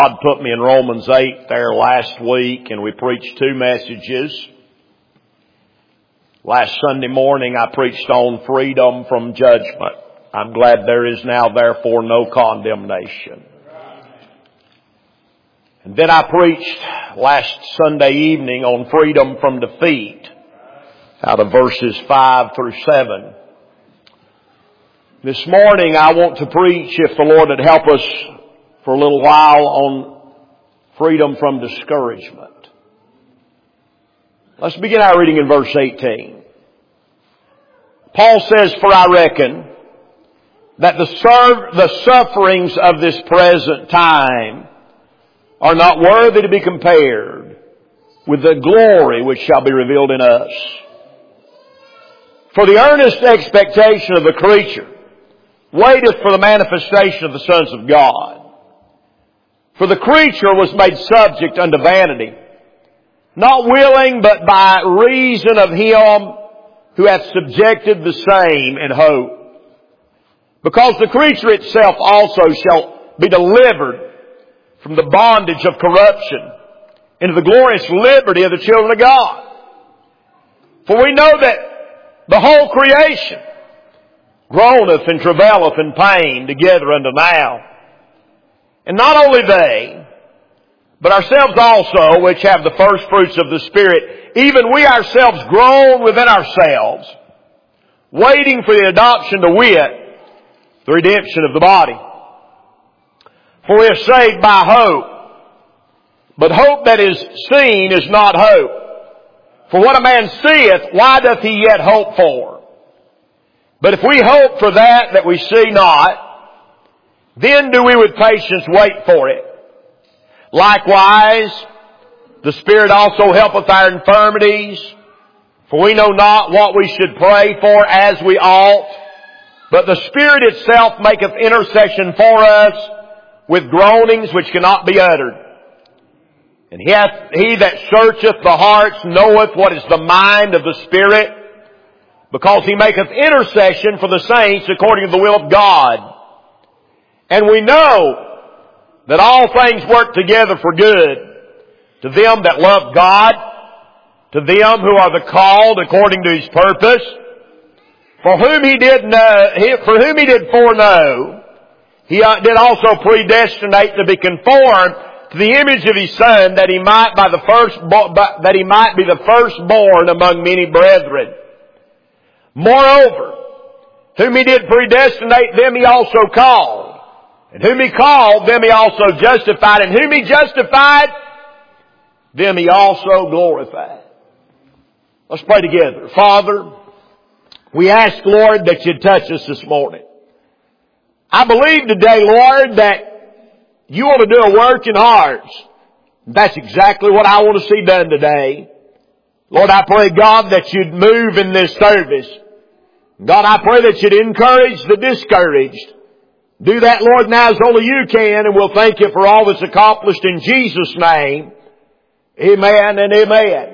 God put me in Romans 8 there last week, and we preached 2 messages. Last Sunday morning I preached on freedom from judgment. I'm glad there is now therefore no condemnation. And then I preached last Sunday evening on freedom from defeat out of verses 5 through 7. This morning I want to preach, if the Lord would help us, for a little while on freedom from discouragement. Let's begin our reading in verse 18. Paul says, "For I reckon that the sufferings of this present time are not worthy to be compared with the glory which shall be revealed in us. For the earnest expectation of the creature waiteth for the manifestation of the sons of God. For the creature was made subject unto vanity, not willing, but by reason of Him who hath subjected the same in hope. Because the creature itself also shall be delivered from the bondage of corruption into the glorious liberty of the children of God. For we know that the whole creation groaneth and travaileth in pain together unto now. And not only they, but ourselves also, which have the first fruits of the Spirit, even we ourselves groan within ourselves, waiting for the adoption to wit, the redemption of the body. For we are saved by hope. But hope that is seen is not hope. For what a man seeth, why doth he yet hope for? But if we hope for that we see not, then do we with patience wait for it. Likewise, the Spirit also helpeth our infirmities, for we know not what we should pray for as we ought, but the Spirit itself maketh intercession for us with groanings which cannot be uttered. And he that searcheth the hearts knoweth what is the mind of the Spirit, because he maketh intercession for the saints according to the will of God. And we know that all things work together for good to them that love God, to them who are the called according to His purpose, for whom He did foreknow, He did also predestinate to be conformed to the image of His Son, that He might be the firstborn among many brethren. Moreover, whom He did predestinate, them He also called. And whom He called, them He also justified. And whom He justified, them He also glorified." Let's pray together. Father, we ask, Lord, that You'd touch us this morning. I believe today, Lord, that You want to do a work in hearts. That's exactly what I want to see done today. Lord, I pray, God, that You'd move in this service. God, I pray that You'd encourage the discouraged. Do that, Lord, now as only You can, and we'll thank You for all that's accomplished in Jesus' name. Amen and amen.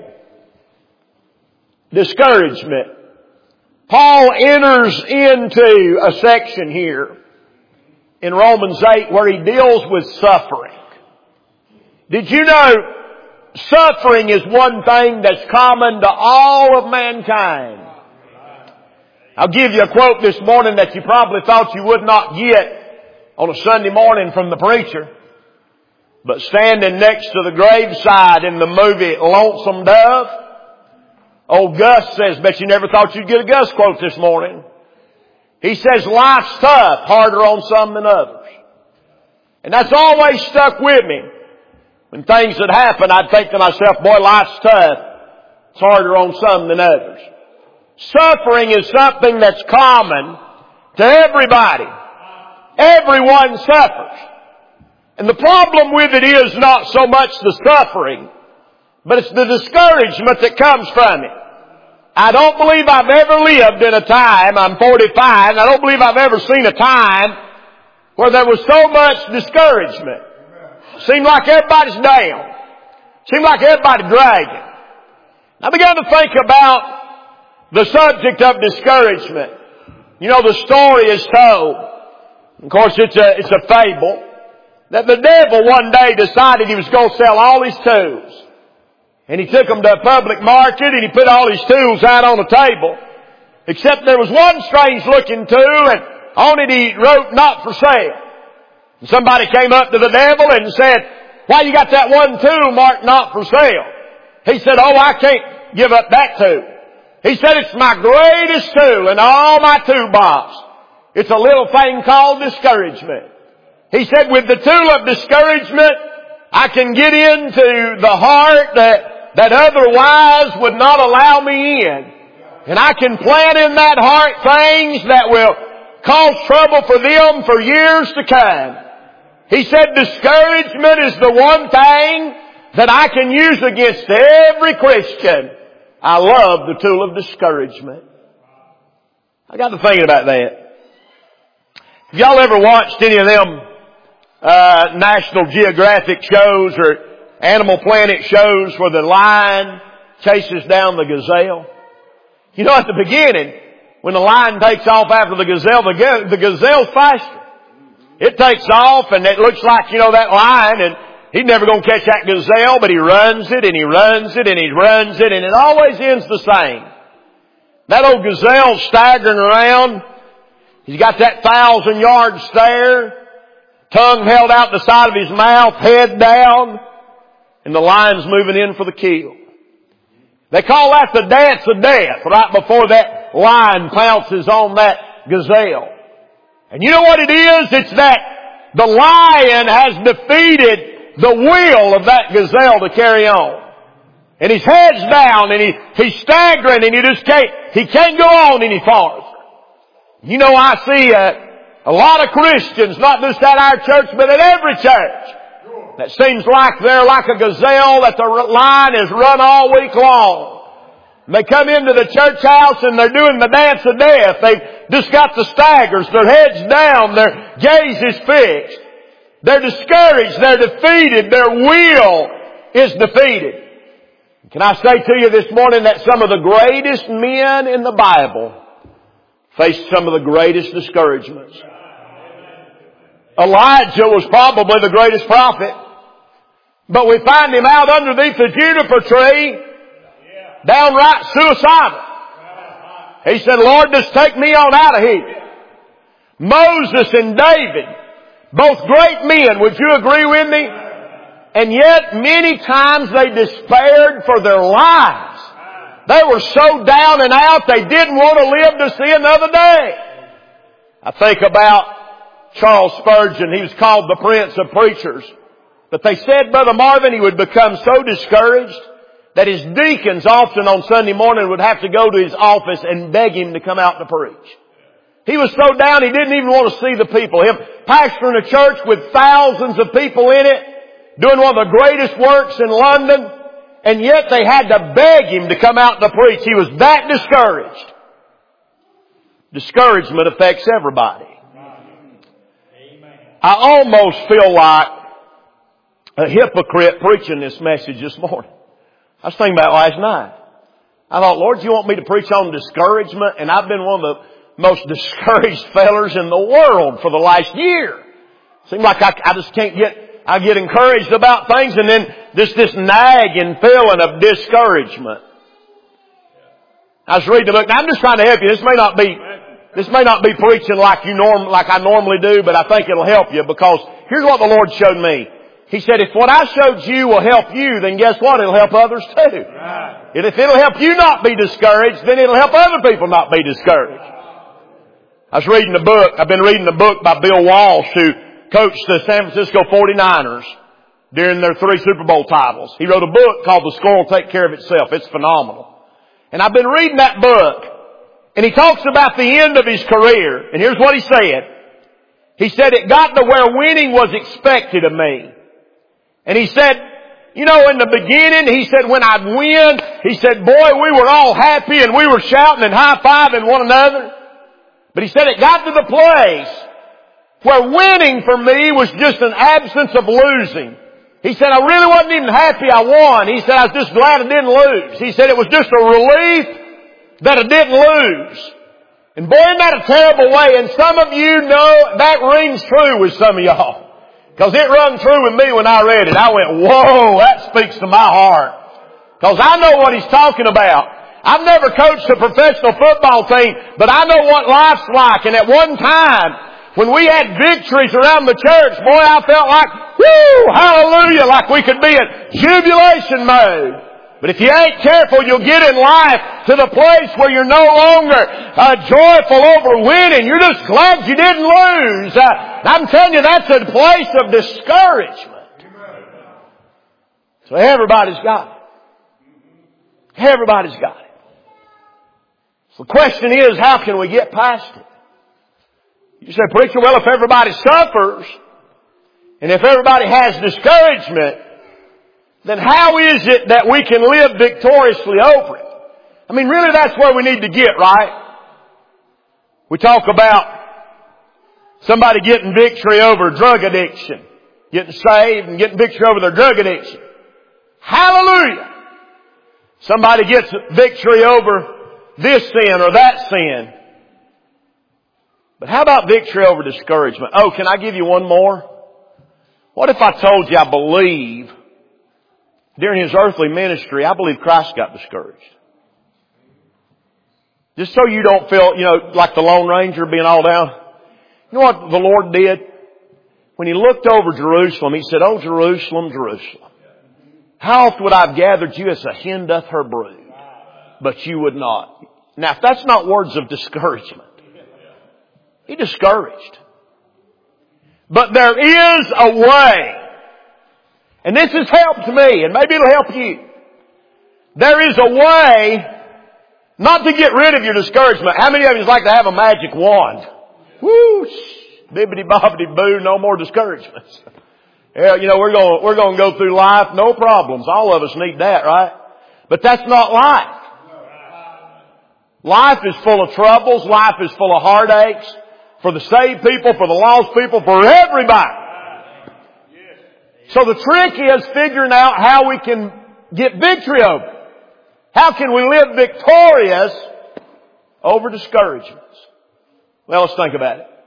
Discouragement. Paul enters into a section here in Romans 8 where he deals with suffering. Did you know suffering is one thing that's common to all of mankind? I'll give you a quote this morning that you probably thought you would not get on a Sunday morning from the preacher. But standing next to the graveside in the movie Lonesome Dove, old Gus says, bet you never thought you'd get a Gus quote this morning. He says, life's tough, harder on some than others. And that's always stuck with me. When things would happen, I'd think to myself, boy, life's tough. It's harder on some than others. Suffering is something that's common to everybody. Everyone suffers. And the problem with it is not so much the suffering, but it's the discouragement that comes from it. I don't believe I've ever lived in a time, I'm 45, and I don't believe I've ever seen a time where there was so much discouragement. Seemed like everybody's down. Seemed like everybody's dragging. I began to think about the subject of discouragement. You know, the story is told. Of course, it's a fable. that the devil one day decided he was going to sell all his tools. And he took them to a public market and he put all his tools out on the table. Except there was one strange looking tool and on it he wrote, "Not for sale." And somebody came up to the devil and said, "Why you got that one tool marked not for sale?" He said, "Oh, I can't give up that tool." He said, "It's my greatest tool in all my toolbox. It's a little thing called discouragement." He said, "With the tool of discouragement, I can get into the heart that otherwise would not allow me in. And I can plant in that heart things that will cause trouble for them for years to come." He said, "Discouragement is the one thing that I can use against every Christian." I love the tool of discouragement. I got to thinking about that. Have y'all ever watched any of them National Geographic shows or Animal Planet shows where the lion chases down the gazelle? You know, at the beginning, when the lion takes off after the gazelle's faster. It takes off and it looks like, you know, that lion, and he's never going to catch that gazelle, but he runs it and he runs it and he runs it, and it always ends the same. That old gazelle's staggering around. He's got that 1,000-yard stare, tongue held out the side of his mouth, head down, and the lion's moving in for the kill. They call that the dance of death, right before that lion pounces on that gazelle. And you know what it is? It's that the lion has defeated the will of that gazelle to carry on. And his head's down and he's staggering and he can't go on any farther. You know, I see a lot of Christians, not just at our church, but at every church, that seems like they're like a gazelle that the lion has run all week long. They come into the church house and they're doing the dance of death. They've just got the staggers, their heads down, their gaze is fixed. They're discouraged, they're defeated, their will is defeated. Can I say to you this morning that some of the greatest men in the Bible faced some of the greatest discouragements. Elijah was probably the greatest prophet, but we find him out underneath the juniper tree, downright suicidal. He said, "Lord, just take me on out of here." Moses and David, both great men, would you agree with me? And yet many times they despaired for their lives. They were so down and out they didn't want to live to see another day. I think about Charles Spurgeon. He was called the Prince of Preachers. But they said, Brother Marvin, he would become so discouraged that his deacons often on Sunday morning would have to go to his office and beg him to come out to preach. He was so down he didn't even want to see the people. Him pastoring a church with thousands of people in it, doing one of the greatest works in London, and yet they had to beg him to come out to preach. He was that discouraged. Discouragement affects everybody. I almost feel like a hypocrite preaching this message this morning. I was thinking about it last night. I thought, Lord, you want me to preach on discouragement? And I've been one of the most discouraged fellers in the world for the last year. Seems like I just can't I get encouraged about things and then this nagging feeling of discouragement. I was reading the book. Now I'm just trying to help you. This may not be preaching like I normally do, but I think it'll help you, because here's what the Lord showed me. He said, if what I showed you will help you, then guess what? It'll help others too. Right. And if it'll help you not be discouraged, then it'll help other people not be discouraged. I was reading a book. I've been reading a book by Bill Walsh, who coached the San Francisco 49ers during their 3 Super Bowl titles. He wrote a book called The Score Will Take Care of Itself. It's phenomenal. And I've been reading that book, and he talks about the end of his career. And here's what he said. He said, it got to where winning was expected of me. And he said, you know, in the beginning, he said, when I'd win, he said, boy, we were all happy and we were shouting and high-fiving one another. But he said it got to the place where winning for me was just an absence of losing. He said, I really wasn't even happy I won. He said, I was just glad I didn't lose. He said, it was just a relief that I didn't lose. And boy, isn't that a terrible way? And some of you know that rings true with some of y'all. Because it rung true with me when I read it. I went, whoa, that speaks to my heart. Because I know what he's talking about. I've never coached a professional football team, but I know what life's like. And at one time, when we had victories around the church, boy, I felt like, whoo, hallelujah, like we could be in jubilation mode. But if you ain't careful, you'll get in life to the place where you're no longer joyful over winning. You're just glad you didn't lose. I'm telling you, that's a place of discouragement. So everybody's got it. Everybody's got it. So the question is, how can we get past it? You say, preacher, well, if everybody suffers, and if everybody has discouragement, then how is it that we can live victoriously over it? I mean, really that's where we need to get, right? We talk about somebody getting victory over drug addiction, getting saved and getting victory over their drug addiction. Hallelujah! Somebody gets victory over this sin or that sin. But how about victory over discouragement? Oh, can I give you one more? What if I told you I believe during His earthly ministry, I believe Christ got discouraged? Just so you don't feel, like the Lone Ranger being all down. You know what the Lord did? When He looked over Jerusalem, He said, "Oh, Jerusalem, Jerusalem, how oft would I have gathered you as a hen doth her brood, but you would not." Now, if that's not words of discouragement, He discouraged. But there is a way. And this has helped me, and maybe it'll help you. There is a way not to get rid of your discouragement. How many of you like to have a magic wand? Whoosh! Bibbidi bobbidi boo, no more discouragements. Yeah, we're going to go through life, no problems. All of us need that, right? But that's not life. Life is full of troubles. Life is full of heartaches. For the saved people, for the lost people, for everybody. So the trick is figuring out how we can get victory over it. How can we live victorious over discouragements? Well, let's think about it.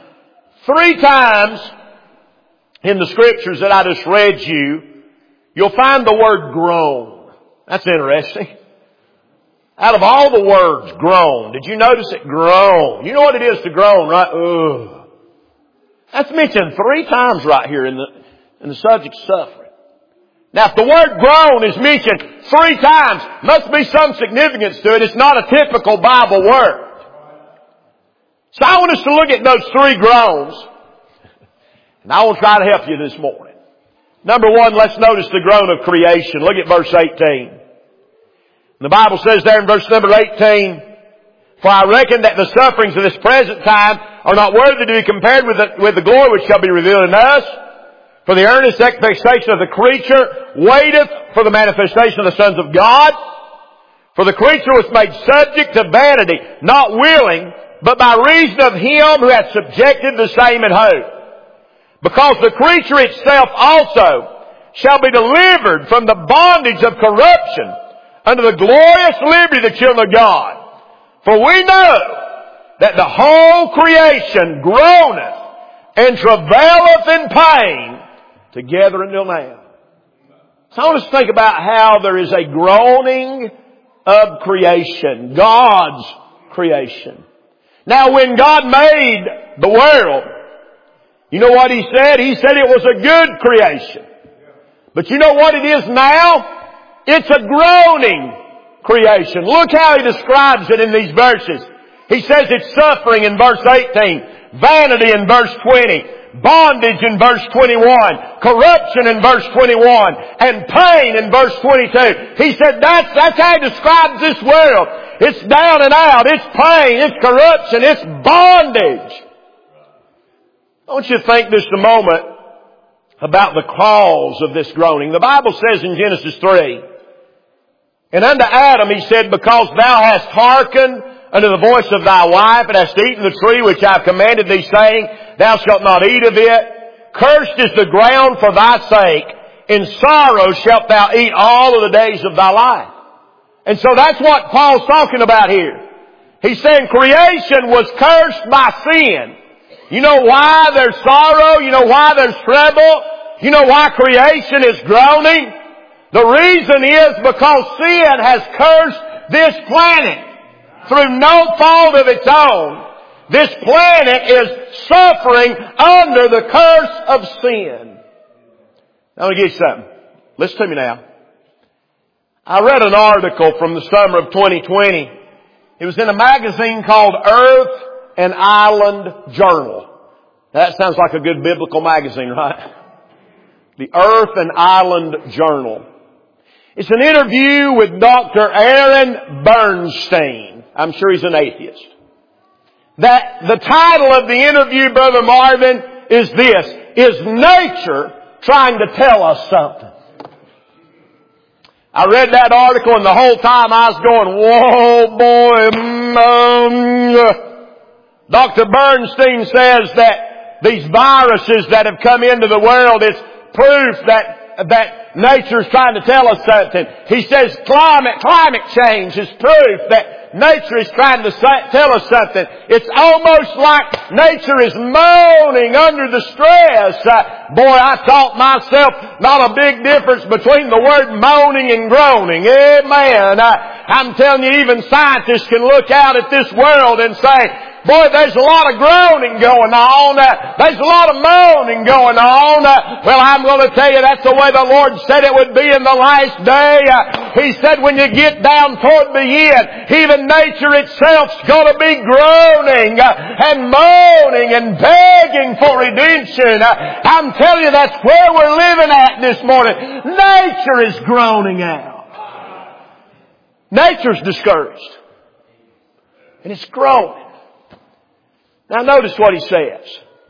3 times in the scriptures that I just read you'll find the word groan. That's interesting. Out of all the words, groan. Did you notice it? Groan. You know what it is to groan, right? Ugh. That's mentioned 3 times right here in the subject of suffering. Now, if the word groan is mentioned 3 times, must be some significance to it. It's not a typical Bible word. So I want us to look at those 3 groans. And I will try to help you this morning. Number 1, let's notice the groan of creation. Look at verse 18. The Bible says there in verse number 18, "For I reckon that the sufferings of this present time are not worthy to be compared with the glory which shall be revealed in us. For the earnest expectation of the creature waiteth for the manifestation of the sons of God. For the creature was made subject to vanity, not willing, but by reason of Him who hath subjected the same in hope. Because the creature itself also shall be delivered from the bondage of corruption unto the glorious liberty of the children of God. For we know that the whole creation groaneth and travaileth in pain together until now." So I want us to think about how there is a groaning of creation. God's creation. Now when God made the world, you know what He said? He said it was a good creation. But you know what it is now? It's a groaning creation. Look how He describes it in these verses. He says it's suffering in verse 18, vanity in verse 20, bondage in verse 21, corruption in verse 21, and pain in verse 22. He said that's how He describes this world. It's down and out. It's pain. It's corruption. It's bondage. I want you to think just a moment about the cause of this groaning. The Bible says in Genesis 3, "And unto Adam He said, Because thou hast hearkened unto the voice of thy wife, and hast eaten the tree which I have commanded thee, saying, Thou shalt not eat of it. Cursed is the ground for thy sake. In sorrow shalt thou eat all of the days of thy life." And so that's what Paul's talking about here. He's saying creation was cursed by sin. You know why there's sorrow? You know why there's trouble? You know why creation is groaning? The reason is because sin has cursed this planet through no fault of its own. This planet is suffering under the curse of sin. Now, let me give you something. Listen to me now. I read an article from the summer of 2020. It was in a magazine called Earth and Island Journal. That sounds like a good biblical magazine, right? The Earth and Island Journal. It's an interview with Dr. Aaron Bernstein. I'm sure he's an atheist. The title of the interview, Brother Marvin, is this: Is nature trying to tell us something? I read that article and the whole time I was going, whoa boy. Dr. Bernstein says that these viruses that have come into the world, it's proof that nature's trying to tell us something. He says climate change is proof that nature is trying to tell us something. It's almost like nature is moaning under the stress. Boy, I taught myself not a big difference between the word moaning and groaning. Amen. I'm telling you, even scientists can look out at this world and say, boy, there's a lot of groaning going on. There's a lot of moaning going on. Well, I'm going to tell you that's the way the Lord said it would be in the last day. He said when you get down toward the end, even nature itself's going to be groaning and moaning and begging for redemption. I'm telling you, that's where we're living at this morning. Nature is groaning out. Nature's discouraged. And it's groaning. Now notice what he says.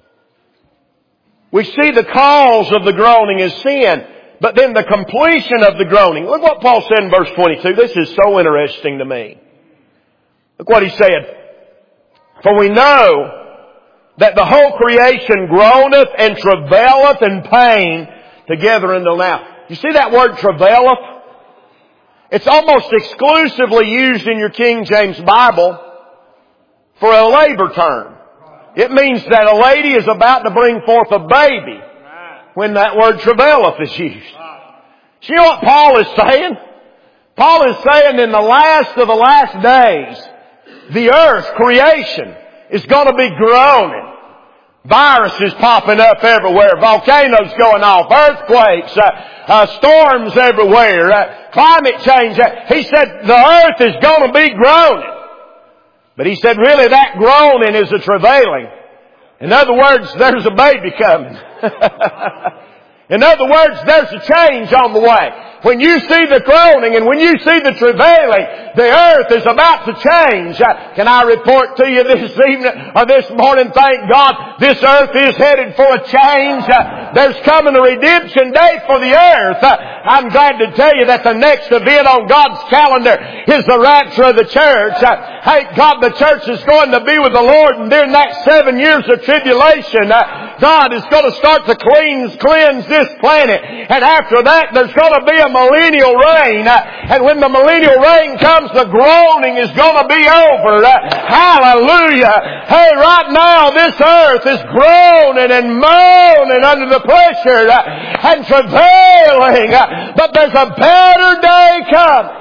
We see the cause of the groaning is sin, but then the completion of the groaning. Look what Paul said in verse 22. This is so interesting to me. Look what he said. For we know that the whole creation groaneth and travaileth in pain together until now. You see that word travaileth? It's almost exclusively used in your King James Bible for a labor term. It means that a lady is about to bring forth a baby when that word travaileth is used. So you know what Paul is saying? Paul is saying in the last of the last days, the earth, creation, is going to be groaning. Viruses popping up everywhere, volcanoes going off, earthquakes, storms everywhere, climate change. He said the earth is going to be groaning. But he said really that groaning is a travailing. In other words, there's a baby coming. In other words, there's a change on the way. When you see the groaning and when you see the travailing, the earth is about to change. Can I report to you this evening or this morning, thank God, this earth is headed for a change. There's coming a redemption day for the earth. I'm glad to tell you that the next event on God's calendar is the rapture of the church. Thank God the church is going to be with the Lord, and during that 7 years of tribulation, God is going to start to cleanse this planet. And after that, there's going to be a millennial reign. And when the millennial reign comes, the groaning is going to be over. Hallelujah. Hey, right now this earth is groaning and moaning under the pressure and travailing. But there's a better day coming.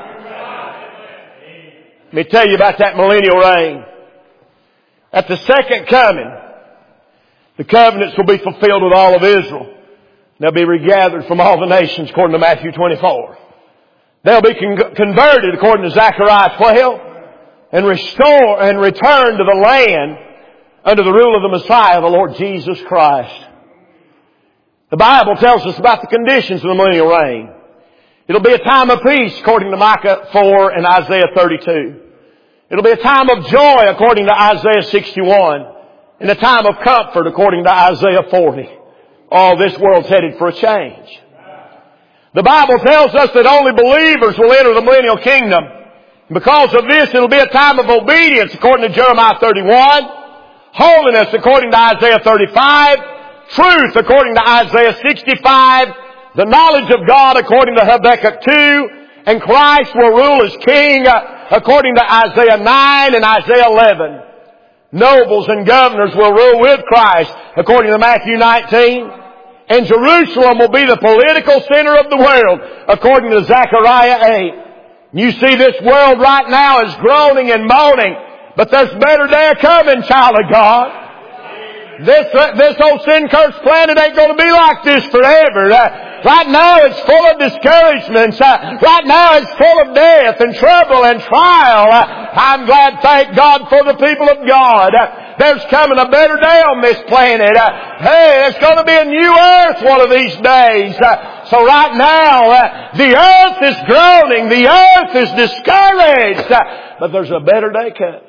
Let me tell you about that millennial reign. At the second coming, the covenants will be fulfilled with all of Israel. They'll be regathered from all the nations according to Matthew 24. They'll be converted according to Zechariah 12 and return to the land under the rule of the Messiah, the Lord Jesus Christ. The Bible tells us about the conditions of the millennial reign. It'll be a time of peace according to Micah 4 and Isaiah 32. It'll be a time of joy according to Isaiah 61 and a time of comfort according to Isaiah 40. Oh, this world's headed for a change. The Bible tells us that only believers will enter the millennial kingdom. Because of this, it'll be a time of obedience according to Jeremiah 31, holiness according to Isaiah 35, truth according to Isaiah 65, the knowledge of God according to Habakkuk 2, and Christ will rule as King according to Isaiah 9 and Isaiah 11. Nobles and governors will rule with Christ, according to Matthew 19. And Jerusalem will be the political center of the world, according to Zechariah 8. You see, this world right now is groaning and moaning, but there's better day coming, child of God. This old sin-cursed planet ain't going to be like this forever. Right now it's full of discouragements. Right now it's full of death and trouble and trial. I'm glad, thank God, for the people of God. There's coming a better day on this planet. Hey, it's going to be a new earth one of these days. So right now, the earth is groaning. The earth is discouraged. But there's a better day coming.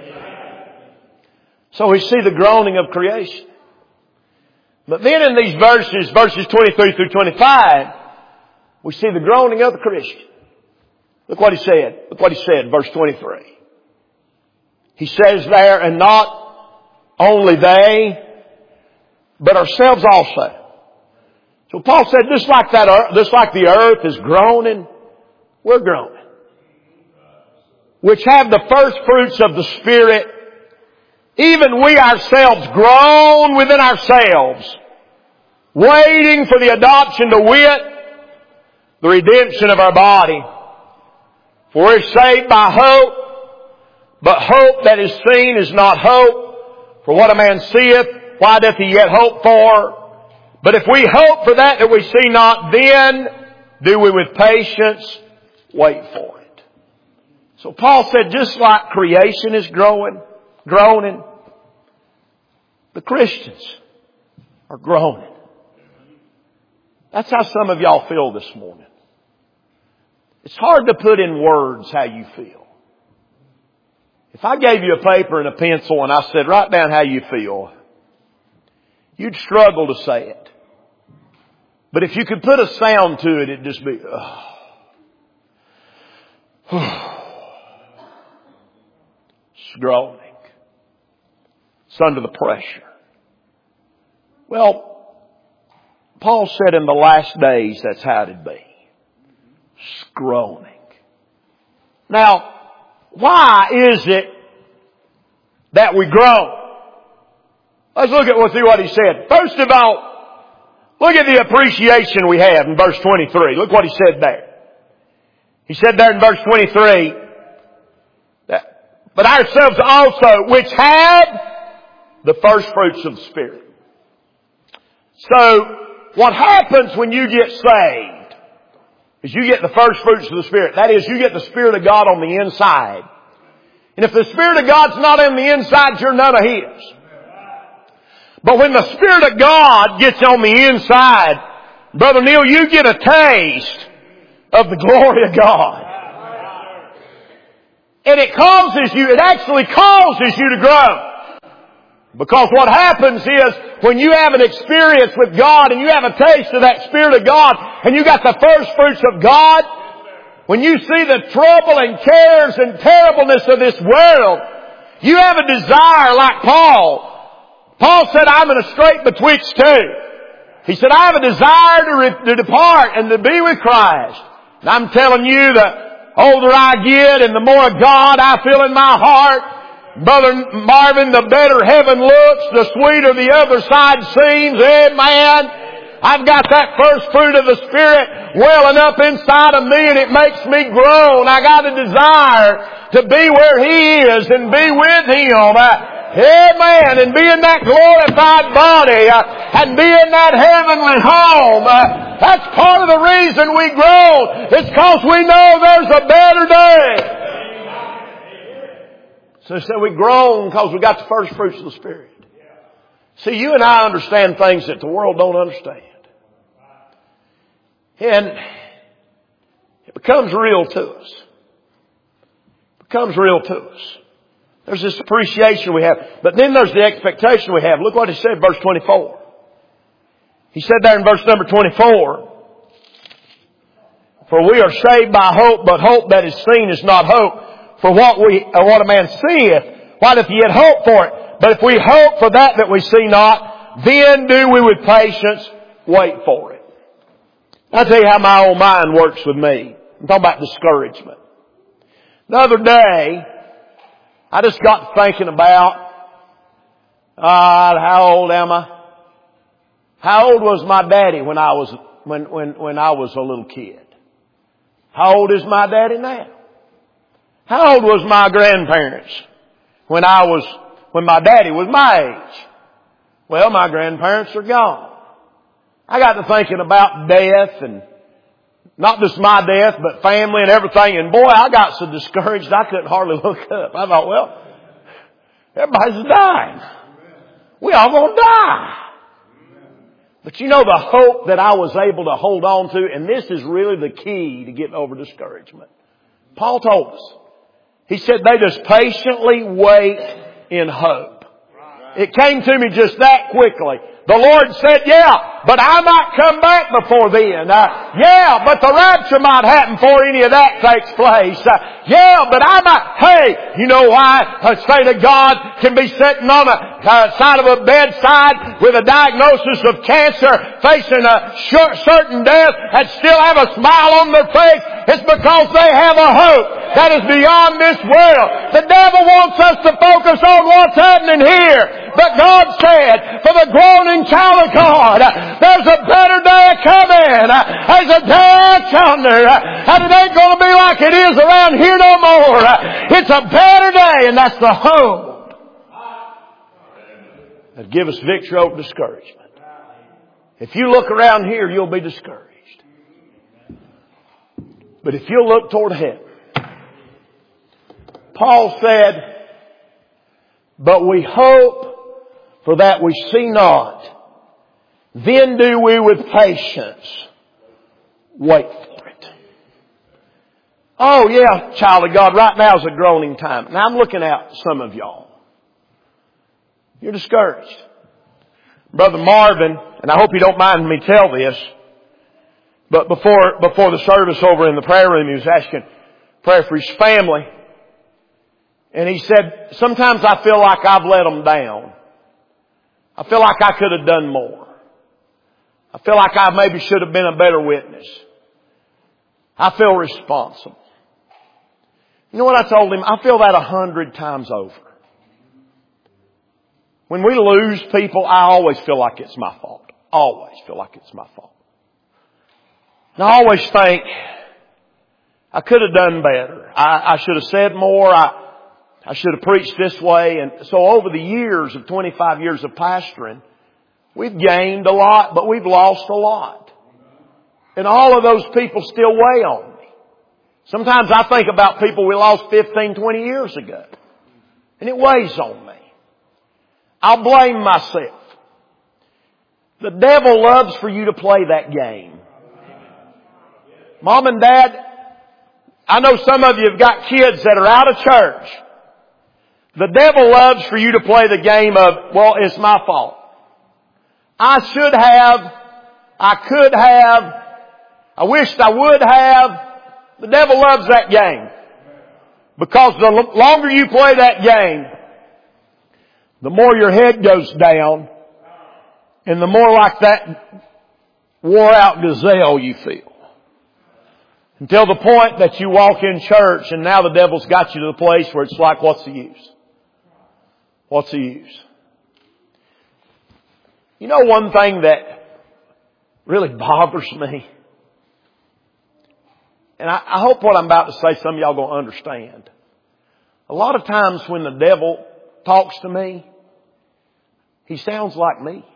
So we see the groaning of creation. But then in these verses 23 through 25, we see the groaning of the Christian. Look what he said. Look what he said, verse 23. He says there, and not only they, but ourselves also. So Paul said, just like the earth is groaning, we're groaning. Which have the first fruits of the Spirit, even we ourselves groan within ourselves, waiting for the adoption to wit, the redemption of our body. For we're saved by hope, but hope that is seen is not hope. For what a man seeth, why doth he yet hope for? But if we hope for that we see not, then do we with patience wait for it. So Paul said, just like creation is groaning, the Christians are groaning. That's how some of y'all feel this morning. It's hard to put in words how you feel. If I gave you a paper and a pencil and I said, write down how you feel, you'd struggle to say it. But if you could put a sound to it, it'd just be, it's groaning. It's under the pressure. Well, Paul said in the last days that's how it'd be. It's groaning. Now, why is it that we groan? Let's look at what he said. First of all, look at the appreciation we have in verse 23. Look what he said there. He said there in verse 23, but ourselves also, which have the first fruits of the Spirit. So, what happens when you get saved is you get the first fruits of the Spirit. That is, you get the Spirit of God on the inside. And if the Spirit of God's not on the inside, you're none of His. But when the Spirit of God gets on the inside, Brother Neil, you get a taste of the glory of God. And it actually causes you to grow. Because what happens is, when you have an experience with God and you have a taste of that Spirit of God and you got the first fruits of God, when you see the trouble and cares and terribleness of this world, you have a desire like Paul. Paul said, I'm in a strait betwixt two. He said, I have a desire to depart and to be with Christ. And I'm telling you, the older I get and the more of God I feel in my heart, Brother Marvin, the better heaven looks, the sweeter the other side seems. Amen. I've got that first fruit of the Spirit welling up inside of me and it makes me groan. I got a desire to be where He is and be with Him. Amen. And be in that glorified body and be in that heavenly home. That's part of the reason we groan. It's because we know there's a better day. So we groan because we got the first fruits of the Spirit. See, you and I understand things that the world don't understand. And it becomes real to us. It becomes real to us. There's this appreciation we have. But then there's the expectation we have. Look what he said, verse 24. He said there in verse number 24, for we are saved by hope, but hope that is seen is not hope. For what a man seeth, why doth he yet hope for it? But if we hope for that we see not, then do we with patience wait for it. I'll tell you how my old mind works with me. I'm talking about discouragement. The other day, I just got thinking about How old am I? How old was my daddy when I was a little kid? How old is my daddy now? How old was my grandparents when my daddy was my age? Well, my grandparents are gone. I got to thinking about death, and not just my death, but family and everything. And boy, I got so discouraged I couldn't hardly look up. I thought, well, everybody's dying. We all gonna die. But you know, the hope that I was able to hold on to, and this is really the key to getting over discouragement. Paul told us. He said they just patiently wait in hope. It came to me just that quickly. The Lord said, yeah, but I might come back before then. Yeah, but the rapture might happen before any of that takes place. Yeah, but I might, hey, you know why a saint of God can be sitting on the side of a bedside with a diagnosis of cancer, facing a certain death, and still have a smile on their face? It's because they have a hope that is beyond this world. The devil wants us to focus on what's happening here. But God said, for the groaning child of God, there's a better day coming. There's a day out yonder. And it ain't going to be like it is around here no more. It's a better day, and that's the hope that gives us victory over discouragement. If you look around here, you'll be discouraged. But if you'll look toward heaven, Paul said, but we hope for that we see not. Then do we with patience wait for it. Oh yeah, child of God, right now is a groaning time. Now I'm looking at some of y'all. You're discouraged. Brother Marvin, and I hope you don't mind me tell this, but before the service over in the prayer room, he was asking prayer for his family. And he said, sometimes I feel like I've let them down. I feel like I could have done more. I feel like I maybe should have been a better witness. I feel responsible. You know what I told him? I feel that 100 times over. When we lose people, I always feel like it's my fault. Always feel like it's my fault. And I always think, I could have done better. I should have said more. I should have preached this way. And so over the years of 25 years of pastoring, we've gained a lot, but we've lost a lot. And all of those people still weigh on me. Sometimes I think about people we lost 15, 20 years ago. And it weighs on me. I'll blame myself. The devil loves for you to play that game. Mom and Dad, I know some of you have got kids that are out of church. The devil loves for you to play the game of, well, it's my fault. I should have. I could have. I wished I would have. The devil loves that game. Because the longer you play that game, the more your head goes down and the more like that wore out gazelle you feel. Until the point that you walk in church and now the devil's got you to the place where it's like, what's the use? What's the use? You know one thing that really bothers me? And I hope what I'm about to say some of y'all going to understand. A lot of times when the devil talks to me, he sounds like me.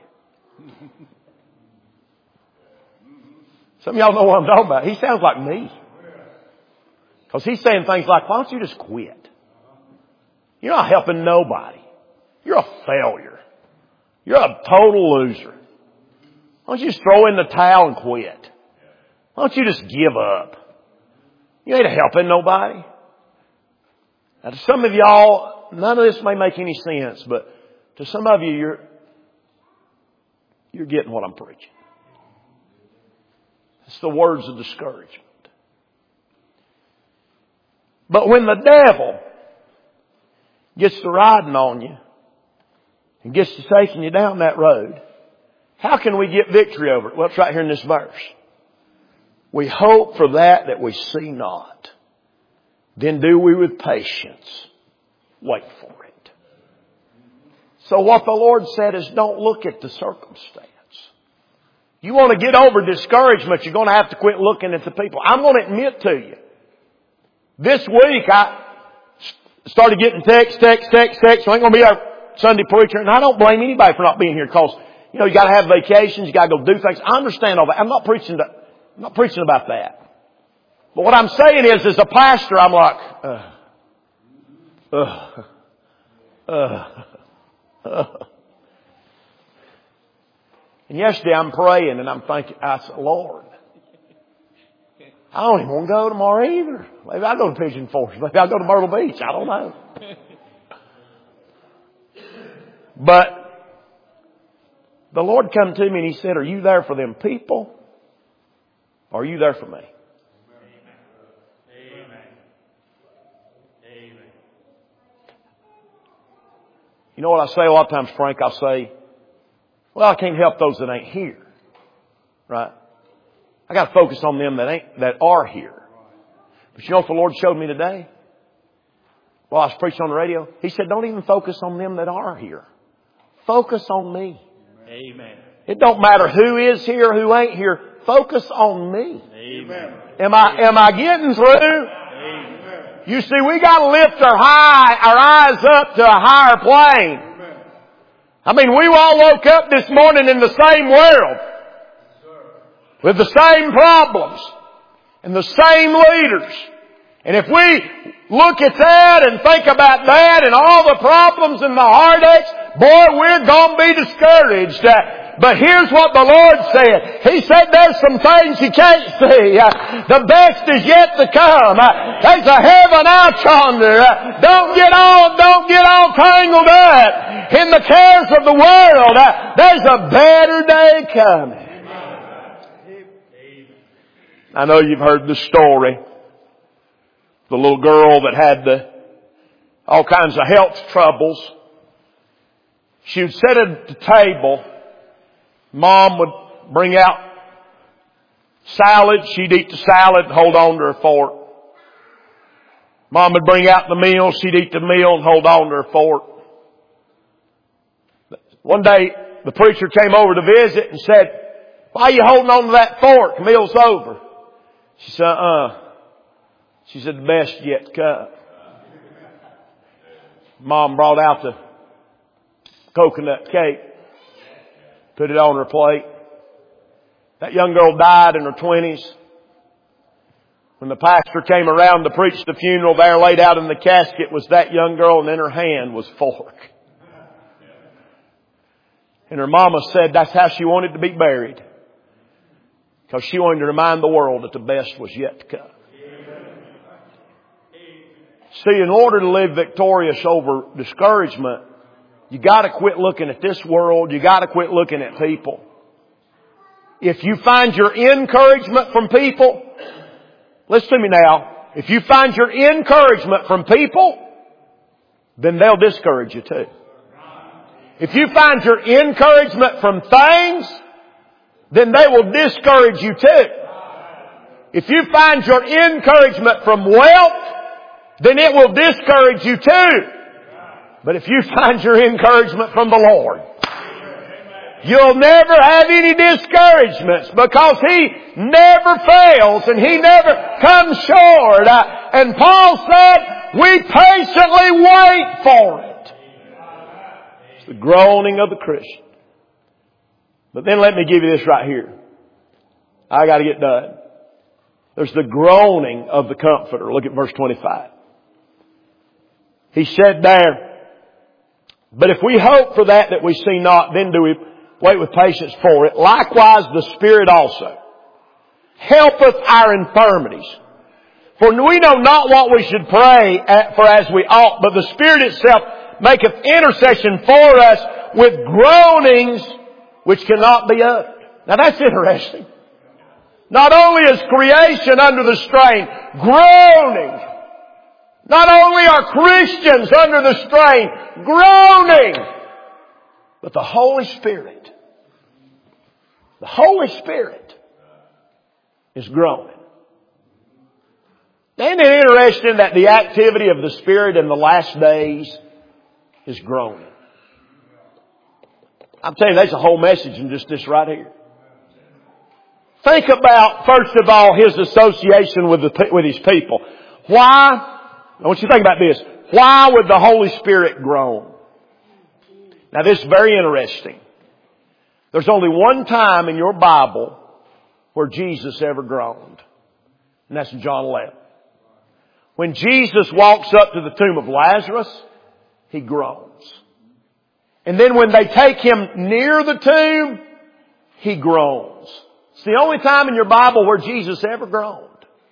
Some of y'all know what I'm talking about. He sounds like me. Because he's saying things like, why don't you just quit? You're not helping nobody. You're a failure. You're a total loser. Why don't you just throw in the towel and quit? Why don't you just give up? You ain't helping nobody. Now to some of y'all, none of this may make any sense, but to some of you, you're getting what I'm preaching. It's the words of discouragement. But when the devil gets to riding on you and gets to taking you down that road, how can we get victory over it? Well, it's right here in this verse. We hope for that we see not. Then do we with patience wait for it. So what the Lord said is don't look at the circumstance. You want to get over discouragement, you're going to have to quit looking at the people. I'm going to admit to you, this week I started getting text. So I ain't going to be our Sunday preacher. And I don't blame anybody for not being here because, you got to have vacations, you got to go do things. I understand all that. I'm not preaching about that. But what I'm saying is, as a pastor, I'm like, And yesterday I'm praying and I'm thinking, I said, Lord, I don't even want to go tomorrow either. Maybe I'll go to Pigeon Forge. Maybe I'll go to Myrtle Beach. I don't know. But the Lord come to me and He said, are you there for them people? Or are you there for me? You know what I say a lot of times, Frank? I'll say, well, I can't help those that ain't here. Right? I got to focus on them that are here. But you know what the Lord showed me today? While I was preaching on the radio? He said, don't even focus on them that are here. Focus on me. Amen. It don't matter who is here, who ain't here. Focus on me. Amen. Am I getting through? Amen. You see, we got to lift our eyes up to a higher plane. I mean, we all woke up this morning in the same world, with the same problems and the same leaders. And if we look at that and think about that and all the problems and the heartaches, boy, we're going to be discouraged. But here's what the Lord said. He said there's some things you can't see. The best is yet to come. There's a heaven out yonder. Don't get all tangled up in the cares of the world. There's a better day coming. I know you've heard the story. The little girl that had all kinds of health troubles. She would sit at the table. Mom would bring out salad. She'd eat the salad and hold on to her fork. Mom would bring out the meal. She'd eat the meal and hold on to her fork. One day, the preacher came over to visit and said, why are you holding on to that fork? The meal's over. She said, She said, the best yet to come. Mom brought out the coconut cake. Put it on her plate. That young girl died in her 20s. When the pastor came around to preach the funeral, there laid out in the casket was that young girl, and in her hand was fork. And her mama said that's how she wanted to be buried. Because she wanted to remind the world that the best was yet to come. See, in order to live victorious over discouragement, you got to quit looking at this world. You got to quit looking at people. If you find your encouragement from people, listen to me now. If you find your encouragement from people, then they'll discourage you too. If you find your encouragement from things, then they will discourage you too. If you find your encouragement from wealth, then it will discourage you too. But if you find your encouragement from the Lord, you'll never have any discouragements because He never fails and He never comes short. And Paul said, we patiently wait for it. It's the groaning of the Christian. But then let me give you this right here. I got to get done. There's the groaning of the Comforter. Look at verse 25. He said there, but if we hope for that we see not, then do we wait with patience for it. Likewise the Spirit also helpeth our infirmities. For we know not what we should pray for as we ought, but the Spirit itself maketh intercession for us with groanings which cannot be uttered. Now that's interesting. Not only is creation under the strain, groaning. Not only are Christians under the strain, groaning, but the Holy Spirit is groaning. Isn't it interesting that the activity of the Spirit in the last days is groaning? I'm telling you, there's a whole message in just this right here. Think about, first of all, His association with His people. Why? I want you to think about this. Why would the Holy Spirit groan? Now this is very interesting. There's only one time in your Bible where Jesus ever groaned. And that's in John 11. When Jesus walks up to the tomb of Lazarus, He groans. And then when they take Him near the tomb, He groans. It's the only time in your Bible where Jesus ever groaned.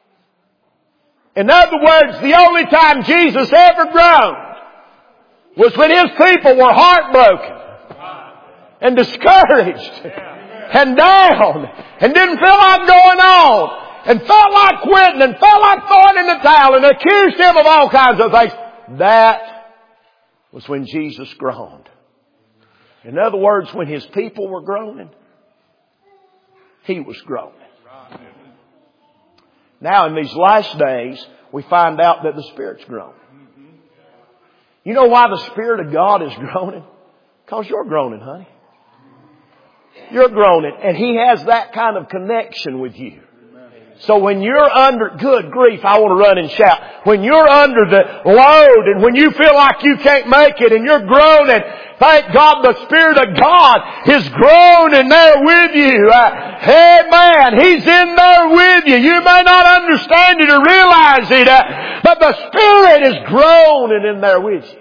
In other words, the only time Jesus ever groaned was when His people were heartbroken and discouraged and down and didn't feel like going on and felt like quitting and felt like throwing in the towel and accused Him of all kinds of things. That was when Jesus groaned. In other words, when His people were groaning, He was groaning. Now in these last days, we find out that the Spirit's groaning. You know why the Spirit of God is groaning? Because you're groaning, honey. You're groaning. And He has that kind of connection with you. So when you're under, good grief, I want to run and shout. When you're under the load and when you feel like you can't make it and you're groaning, thank God the Spirit of God is groaning there with you. Amen. He's in there with you. You may not understand it or realize it, but the Spirit is groaning in there with you.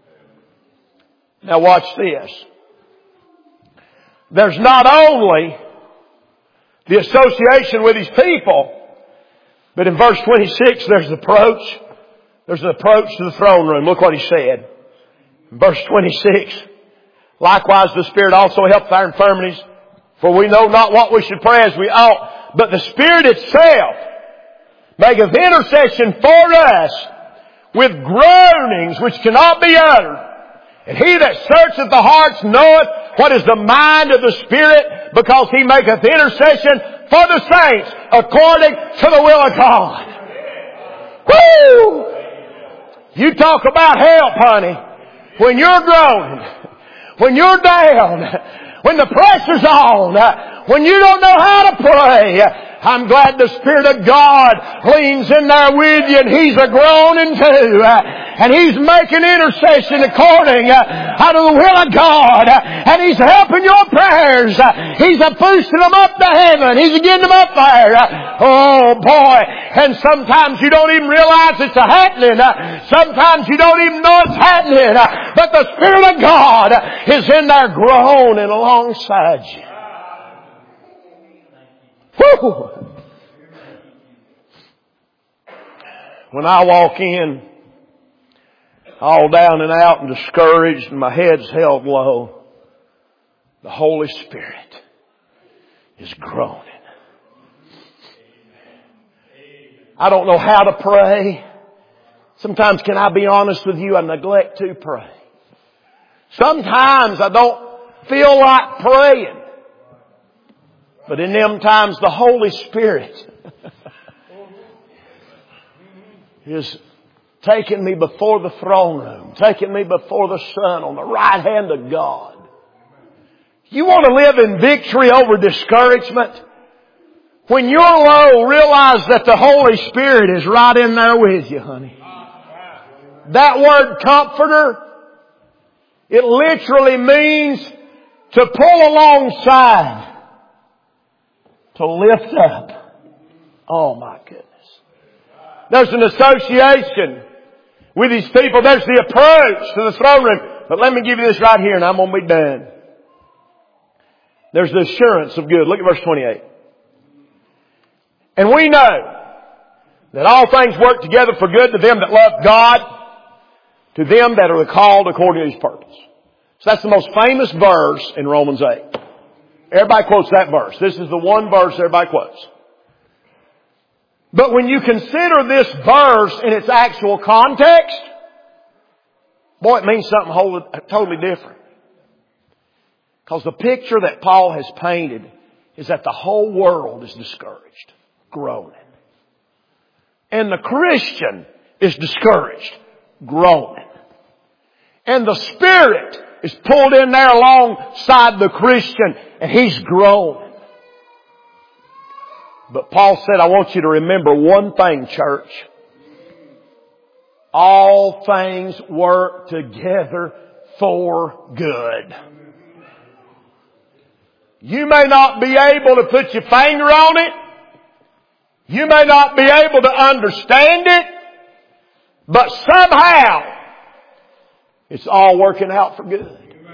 Now watch this. There's not only the association with His people, but in verse 26 there's an approach to the throne room. Look what He said. In verse 26, likewise the Spirit also helpeth our infirmities, for we know not what we should pray as we ought, but the Spirit itself maketh intercession for us with groanings which cannot be uttered. And He that searcheth the hearts knoweth what is the mind of the Spirit, because He maketh intercession for the saints according to the will of God. Woo! You talk about help, honey. When you're groaning, when you're down, when the pressure's on, when you don't know how to pray, I'm glad the Spirit of God leans in there with you and He's a groaning too. And He's making intercession according unto the will of God. And He's helping your prayers. He's a boosting them up to heaven. He's getting them up there. Oh boy. And sometimes you don't even realize it's happening. Sometimes you don't even know it's happening. But the Spirit of God is in there groaning alongside you. Woo! When I walk in, all down and out and discouraged and my head's held low, the Holy Spirit is groaning. I don't know how to pray. Sometimes, can I be honest with you, I neglect to pray. Sometimes I don't feel like praying. But in them times, the Holy Spirit is taking me before the throne room, taking me before the Son on the right hand of God. You want to live in victory over discouragement? When you're low, realize that the Holy Spirit is right in there with you, honey. That word comforter, it literally means to pull alongside. To lift up. Oh my goodness. There's an association with His people. There's the approach to the throne room. But let me give you this right here and I'm going to be done. There's the assurance of good. Look at verse 28. And we know that all things work together for good to them that love God, to them that are called according to His purpose. So that's the most famous verse in Romans 8. Everybody quotes that verse. This is the one verse everybody quotes. But when you consider this verse in its actual context, boy, it means something totally different. Because the picture that Paul has painted is that the whole world is discouraged, groaning. And the Christian is discouraged, groaning. And the Spirit is pulled in there alongside the Christian, and he's grown. But Paul said, I want you to remember one thing, church. All things work together for good. You may not be able to put your finger on it. You may not be able to understand it. But somehow, it's all working out for good.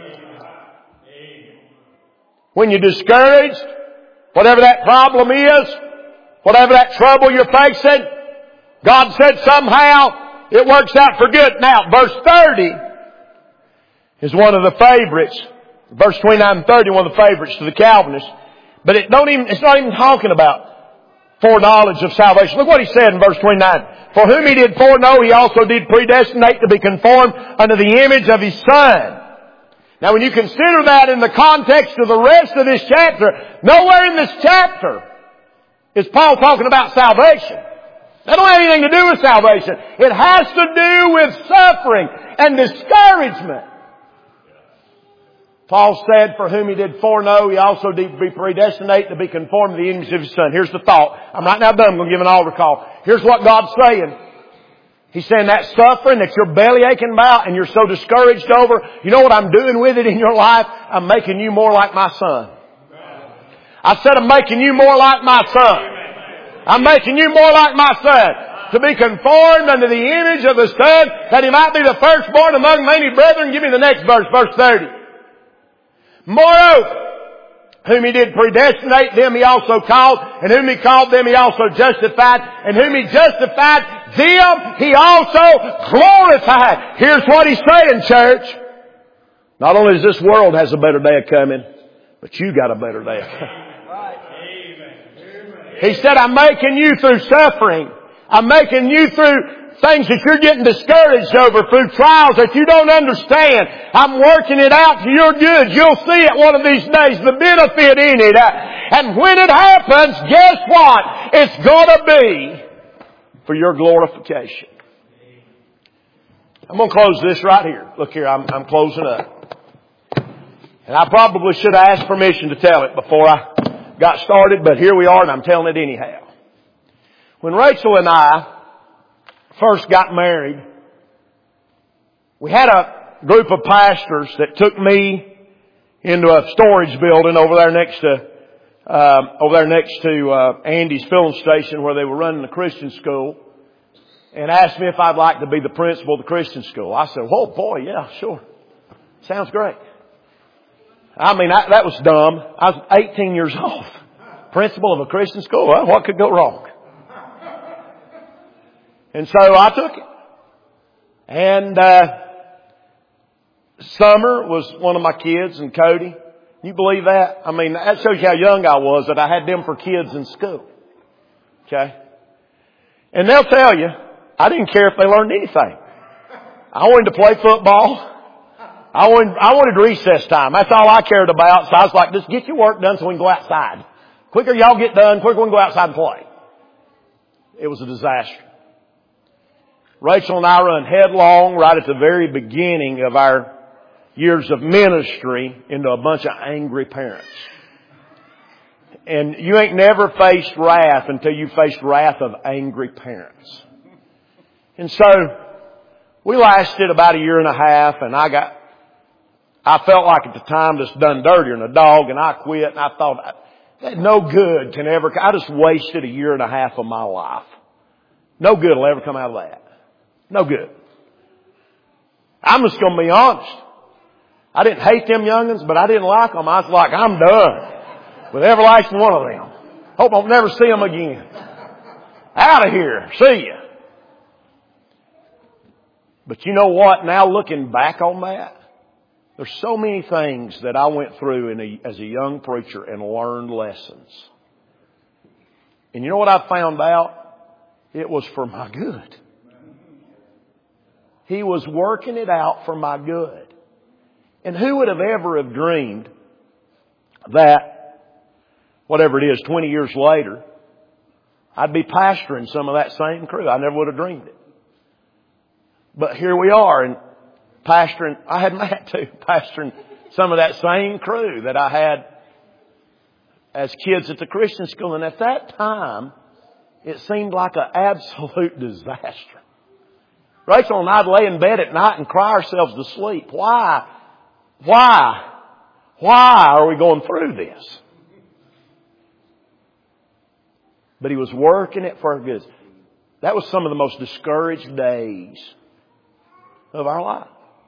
When you're discouraged, whatever that problem is, whatever that trouble you're facing, God said somehow it works out for good. Now, verse 30 is one of the favorites. Verse 29 and 30, one of the favorites to the Calvinists. But it's not even talking about foreknowledge of salvation. Look what he said in verse 29. For whom he did foreknow, he also did predestinate to be conformed unto the image of his Son. Now when you consider that in the context of the rest of this chapter, nowhere in this chapter is Paul talking about salvation. That don't have anything to do with salvation. It has to do with suffering and discouragement. Paul said, for whom he did foreknow, he also did predestinate to be conformed to the image of his Son. Here's the thought. I'm right now done. I'm going to give an altar call. Here's what God's saying. He's saying that suffering that you're belly aching about and you're so discouraged over, you know what I'm doing with it in your life? I'm making you more like my Son. I said I'm making you more like my Son. I'm making you more like my Son. To be conformed unto the image of the Son, that he might be the firstborn among many brethren. Give me the next verse, verse 30. Moreover, whom he did predestinate, them he also called, and whom he called, them he also justified, and whom he justified, them he also glorified. Here's what he's saying, church. Not only does this world has a better day coming, but you got a better day coming. He said, I'm making you through suffering. I'm making you through things that you're getting discouraged over, through trials that you don't understand. I'm working it out to your good. You'll see it one of these days, the benefit in it. And when it happens, guess what? It's going to be for your glorification. I'm going to close this right here. Look here, I'm closing up. And I probably should have asked permission to tell it before I got started, but here we are and I'm telling it anyhow. When Rachel and I first got married, we had a group of pastors that took me into a storage building over there next to Andy's filling station where they were running the Christian school, and asked me if I'd like to be the principal of the Christian school. I said, "Whoa, boy, yeah, sure. Sounds great." I mean, that was dumb. I was 18 years old. Principal of a Christian school? Well, what could go wrong? And so I took it. And Summer was one of my kids, and Cody. You believe that? I mean, that shows you how young I was, that I had them for kids in school. Okay? And they'll tell you, I didn't care if they learned anything. I wanted to play football. I wanted recess time. That's all I cared about. So I was like, just get your work done so we can go outside. Quicker y'all get done, quicker we can go outside and play. It was a disaster. Rachel and I run headlong right at the very beginning of our years of ministry into a bunch of angry parents. And you ain't never faced wrath until you faced wrath of angry parents. And so we lasted about a year and a half, and I felt like at the time just done dirtier than a dog, and I quit, and I thought, that no good can ever, I just wasted a year and a half of my life. No good will ever come out of that. No good. I'm just going to be honest. I didn't hate them youngins, but I didn't like them. I was like, I'm done with every last one of them. Hope I'll never see them again. Out of here. See ya. But you know what? Now looking back on that, there's so many things that I went through as a young preacher and learned lessons. And you know what I found out? It was for my good. He was working it out for my good. And who would have ever have dreamed that, whatever it is, 20 years later, I'd be pastoring some of that same crew. I never would have dreamed it. But here we are. And pastoring, I had Matt too, pastoring some of that same crew that I had as kids at the Christian school. And at that time, it seemed like an absolute disaster. Rachel and I'd lay in bed at night and cry ourselves to sleep. Why are we going through this? But He was working it for our good. That was some of the most discouraged days of our life.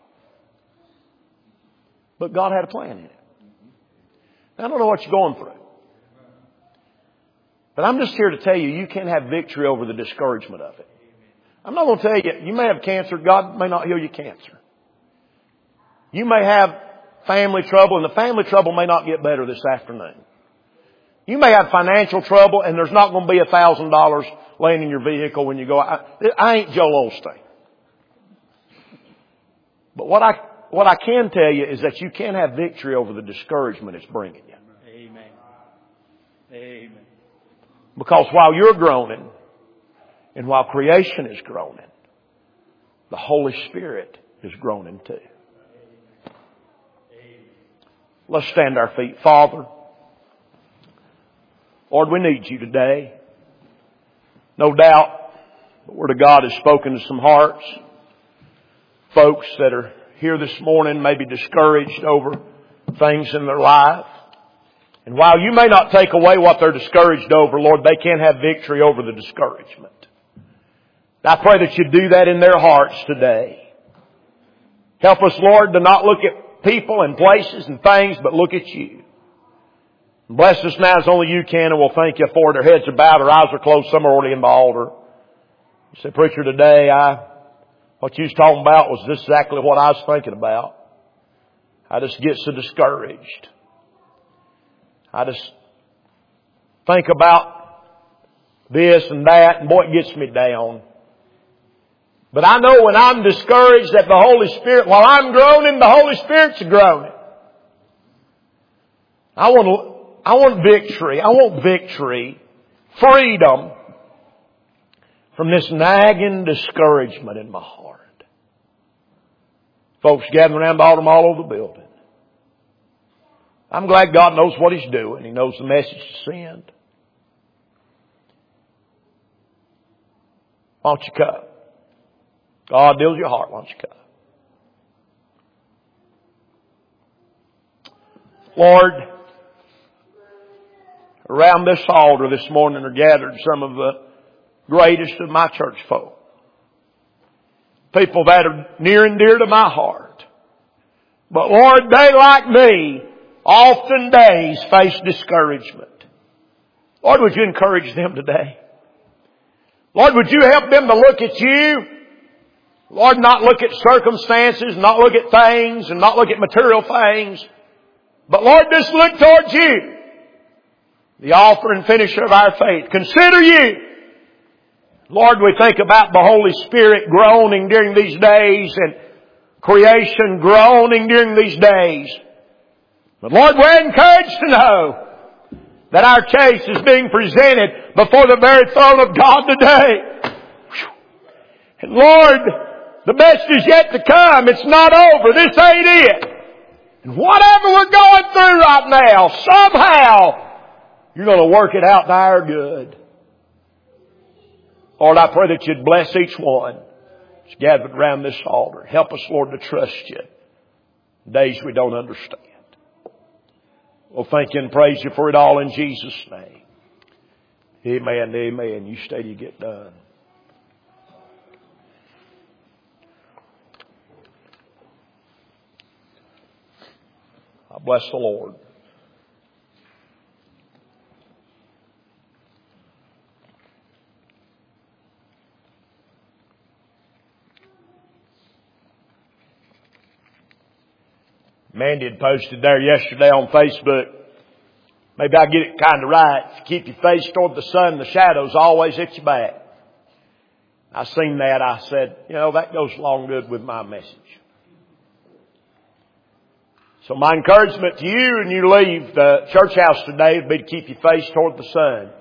But God had a plan in it. I don't know what you're going through. But I'm just here to tell you, you can have victory over the discouragement of it. I'm not going to tell you, you may have cancer. God may not heal your cancer. You may have family trouble, and the family trouble may not get better this afternoon. You may have financial trouble, and there's not going to be $1,000 laying in your vehicle when you go. I ain't Joel Osteen. But what I can tell you is that you can have victory over the discouragement it's bringing you. Amen. Amen. Because while you're groaning, and while creation is groaning, the Holy Spirit is groaning too. Let's stand to our feet. Father, Lord, we need You today. No doubt the Word of God has spoken to some hearts. Folks that are here this morning may be discouraged over things in their life. And while You may not take away what they're discouraged over, Lord, they can have victory over the discouragement. I pray that You do that in their hearts today. Help us, Lord, to not look at people and places and things, but look at You. Bless us now as only You can, and we'll thank You for it. Our heads are bowed, our eyes are closed, some are already in the altar. You say, preacher, today what you was talking about was just exactly what I was thinking about. I just get so discouraged. I just think about this and that, and boy, it gets me down. But I know when I'm discouraged that the Holy Spirit, while I'm groaning, the Holy Spirit's groaning. I want victory. I want victory, freedom from this nagging discouragement in my heart. Folks gathering around the altar from all over the building. I'm glad God knows what He's doing. He knows the message to send. Why don't you come? God deals your heart. Why don't you come? Lord, around this altar this morning are gathered some of the greatest of my church folk. People that are near and dear to my heart. But Lord, they like me often days face discouragement. Lord, would You encourage them today? Lord, would You help them to look at You? Lord, not look at circumstances, not look at things, and not look at material things. But Lord, just look towards You, the author and finisher of our faith. Consider You. Lord, we think about the Holy Spirit groaning during these days and creation groaning during these days. But Lord, we're encouraged to know that our case is being presented before the very throne of God today. And Lord, the best is yet to come. It's not over. This ain't it. And whatever we're going through right now, somehow, You're going to work it out to our good. Lord, I pray that You'd bless each one that's gathered around this altar. Help us, Lord, to trust You in days we don't understand. We'll thank You and praise You for it all in Jesus' name. Amen. Amen. You stay till you get done. I bless the Lord. Mandy had posted there yesterday on Facebook. Maybe I get it kind of right. If you keep your face toward the sun, the shadows always hit you back. I seen that. I said, that goes along good with my message. So my encouragement to you, and you leave the church house today, would be to keep your face toward the sun.